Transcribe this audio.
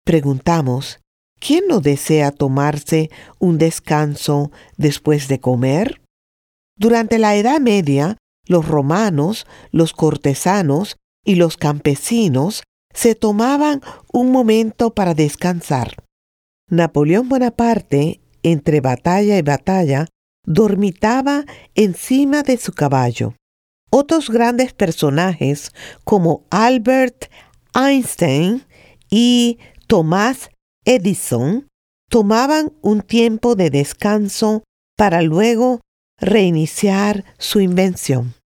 Preguntamos, ¿quién no desea tomarse un descanso después de comer? Durante la Edad Media, los romanos, los cortesanos y los campesinos se tomaban un momento para descansar. Napoleón Bonaparte, entre batalla y batalla, dormitaba encima de su caballo. Otros grandes personajes como Albert Einstein y Thomas Edison tomaban un tiempo de descanso para luego reiniciar su invención.